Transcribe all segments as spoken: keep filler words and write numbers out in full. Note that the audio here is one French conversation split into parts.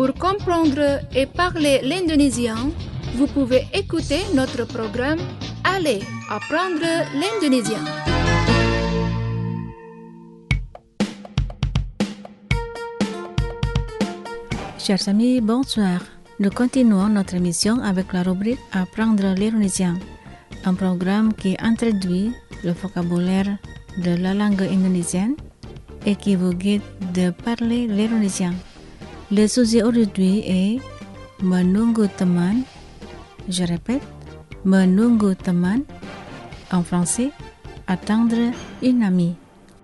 Pour comprendre et parler l'indonésien, vous pouvez écouter notre programme Allez apprendre l'indonésien. Chers amis, bonsoir. Nous continuons notre émission avec la rubrique Apprendre l'indonésien, un programme qui introduit le vocabulaire de la langue indonésienne et qui vous guide de parler l'indonésien. Le sujet aujourd'hui est menunggu teman. Je répète, menunggu teman. En français, attendre une amie.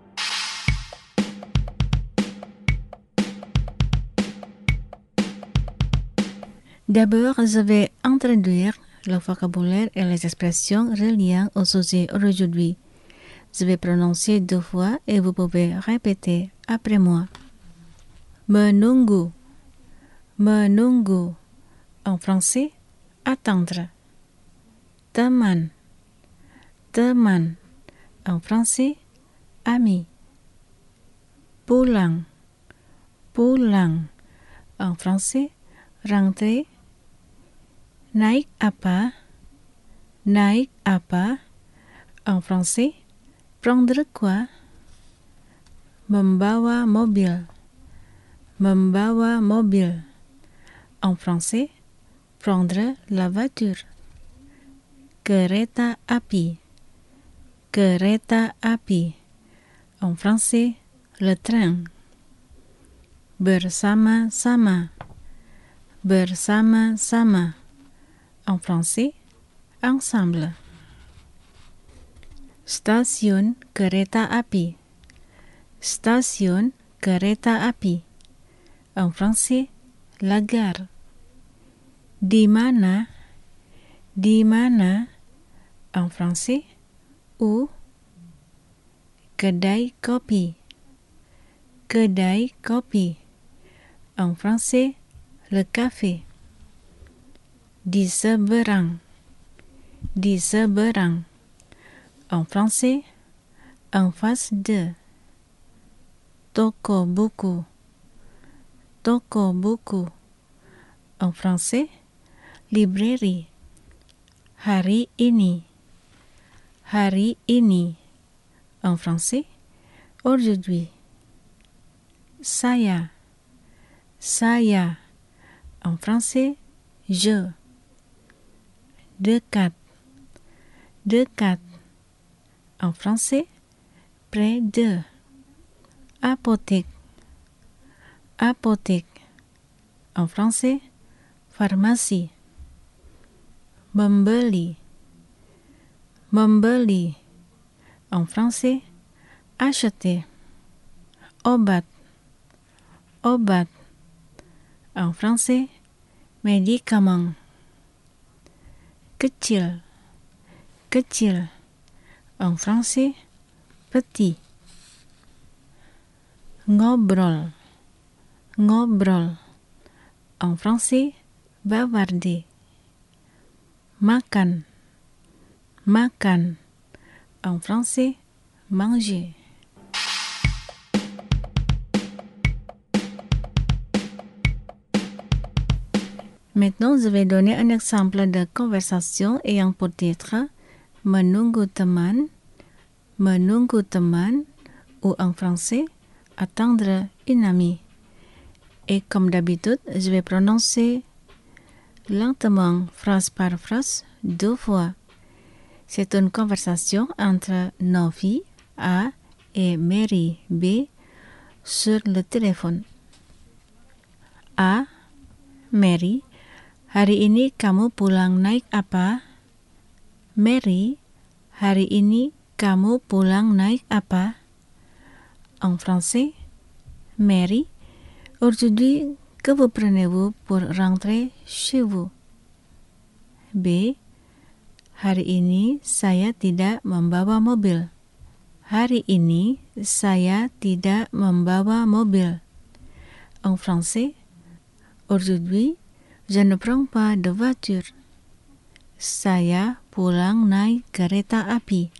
D'abord, je vais introduire le vocabulaire et les expressions reliées au sujet aujourd'hui. Je vais prononcer deux fois et vous pouvez répéter après moi. Menunggu. Menunggu. En français, attendre. Teman. Teman. En français, ami. Pulang. Pulang. En français, rentrer. Naik apa? Naik apa? En français, prendre quoi? Membawa mobil. Membawa mobil. En français, prendre la voiture. Kereta api. Kereta api. En français, le train. Bersama-sama. Bersama-sama. En français, ensemble. Stasiun kereta api. Stasiun kereta api. En français, la gare. Di mana? Di mana? En français, où? Kedai kopi. Kedai kopi. En français, le café. Di seberang. Di seberang. En français, en face de. Toko buku. Toko buku. En français, librairie. Hari ini. Hari ini. En français, aujourd'hui. Saya. Saya. En français, je. Dekat. Dekat. En français, près de. Apothèque. Apothèque. En français, pharmacie. Membeli. Membeli. En français, acheter. Obat. Obat. En français, médicament. Kecil. Kecil. En français, petit. Ngobrol. Ngobrol. En français, bavarder. Makan. Makan. En français, manger. Maintenant, je vais donner un exemple de conversation ayant pour titre menunggu teman, menunggu teman, ou en français, attendre une amie. Et comme d'habitude, je vais prononcer lentement, phrase par phrase, deux fois. C'est une conversation entre Novi, A, et Mary, B, sur le téléphone. A. Mary, hari ini kamu pulang naik apa? Mary, hari ini kamu pulang naik apa? En français, Mary, aujourd'hui, que vous prenez-vous pour rentrer chez vous? B. Hari ini saya tidak membawa mobil. Hari ini saya tidak membawa mobil. En français, aujourd'hui, je ne prends pas de voiture. Saya pulang naik kereta api.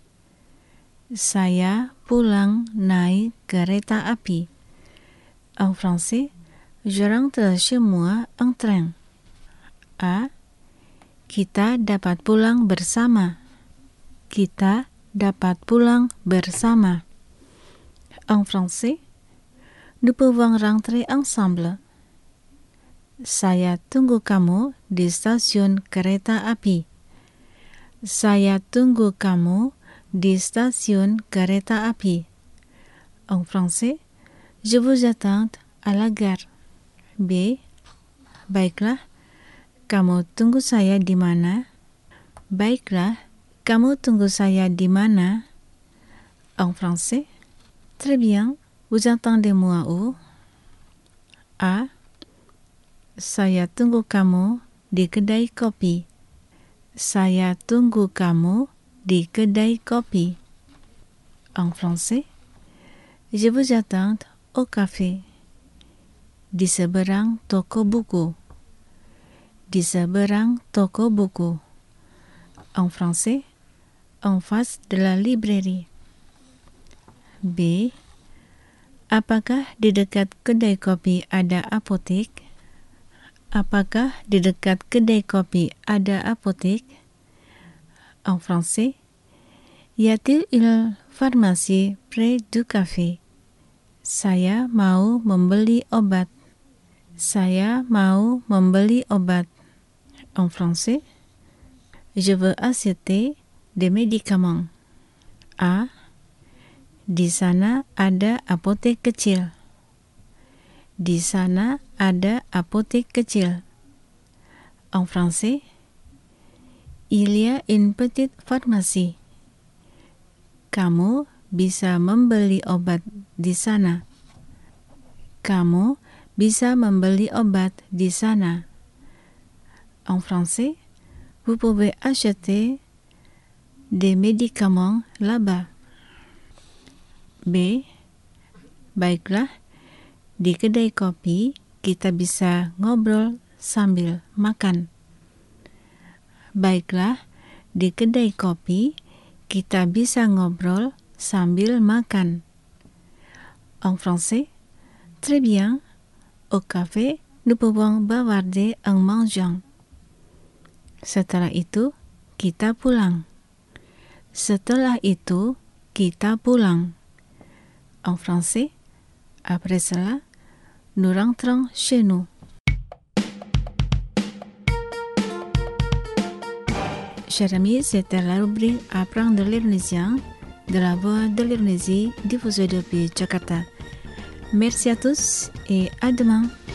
Saya pulang naik kereta api. En français, Je rentre chez moi en train. A. Kita dapat pulang bersama. Kita dapat pulang bersama. En français, nous pouvons rentrer ensemble. Saya tunggu kamu di stasiun kereta api. Saya tunggu kamu di stasiun kereta api. En français, je vous attends à la gare. B. Baiklah, kamu tunggu saya di mana? Baiklah, kamu tunggu saya di mana? En français, très bien, vous attendez-moi où? A. Saya tunggu kamu di kedai kopi. Saya tunggu kamu di kedai kopi. En français, je vous attends au café. Di seberang toko buku. Di seberang toko buku. En français, en face de la librairie. B. Apakah di dekat kedai kopi ada apotek? Apakah di dekat kedai kopi ada apotek? En français, y a-t-il une pharmacie près du café? Saya mau membeli obat. Saya mau membeli obat. En français, je veux acheter des médicaments. A. Di sana ada apotek kecil. Di sana ada apotek kecil. En français, il y a une petite pharmacie. Kamu bisa membeli obat di sana. Kamu bisa membeli obat di sana. En français, vous pouvez acheter des médicaments là-bas. B. Baiklah, di kedai kopi kita bisa ngobrol sambil makan. Baiklah, di kedai kopi kita bisa ngobrol sambil makan. En français, très bien. Au café, nous pouvons bavarder en mangeant. Setelah itu, kita pulang. Setelah itu, kita pulang. En français, après cela, nous rentrons chez nous. Chers amis, c'était la rubrique Apprendre l'Indonésien de la voix de l'Indonésie diffusée depuis Jakarta. Merci à tous et à demain.